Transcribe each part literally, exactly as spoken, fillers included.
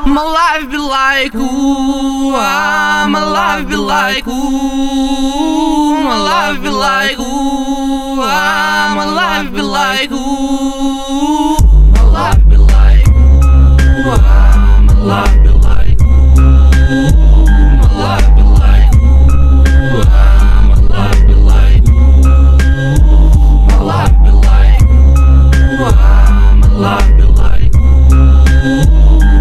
My life be like ooh, ah, my life be like ooh, my life be like ooh, ah, my life be like ooh, my life be like ooh, ah, my life be like ooh, my life be like ooh, ah, my life be like ooh, my life be like ooh, ah, my life be like ooh.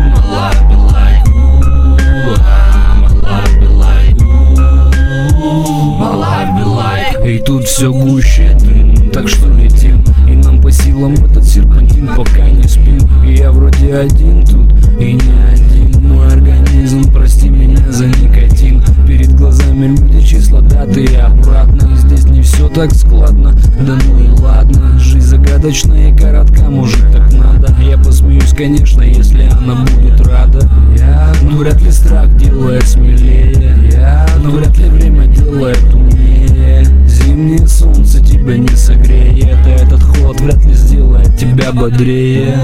И тут все гуще дым, так что летим, и нам по силам этот серпантин, пока не спим. И я вроде один тут, и не один. Мой организм, прости меня за никотин. Перед глазами люди, числа, даты и обратно. И здесь не все так складно, да ну и ладно. Жизнь загадочная и коротка, может так надо. Я посмеюсь, конечно, если она будет рада. Я, ну вряд ли страх делает смелее. Я, но вряд ли время делает умнее. Зимнее солнце тебя не согреет, а этот ход вряд ли сделает тебя бодрее.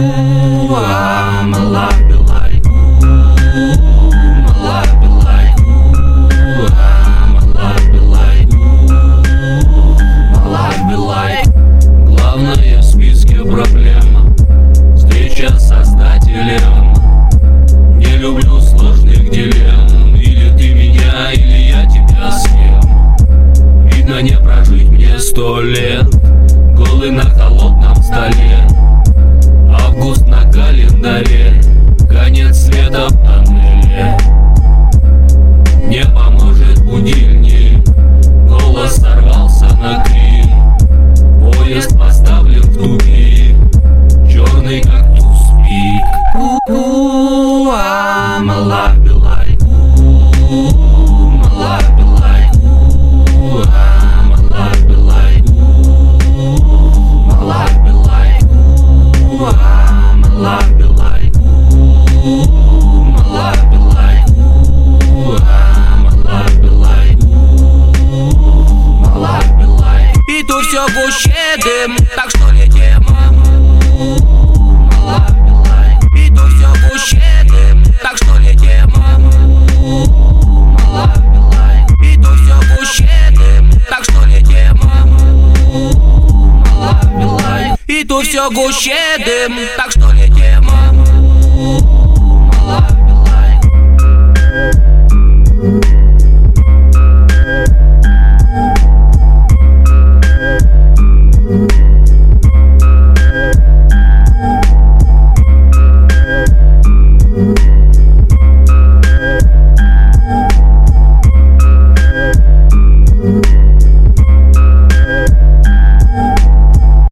Главное в списке проблема встреча с Создателем. Не люблю сложных дилемм. Или ты меня, или я тебя съем. Видно, не прожить мне сто лет, голый на холодном столе. Август на календаре, конец света в тоннеле. Не поможет будильник, голос сорвался на крик. Поезд поставлен в тупик, черный как туз-пик. Ooh, ah, my life be like ooh, my life be like ooh, ah, my life be like ooh, my life be like ooh, ah, my life be like ooh, my life be like ooh, ah, my life be like ooh, my life be like. И тут все гуще дым, так что летим. Так что летим. И тут все гуще дым, так что летим. И тут все гуще дым, так что летим.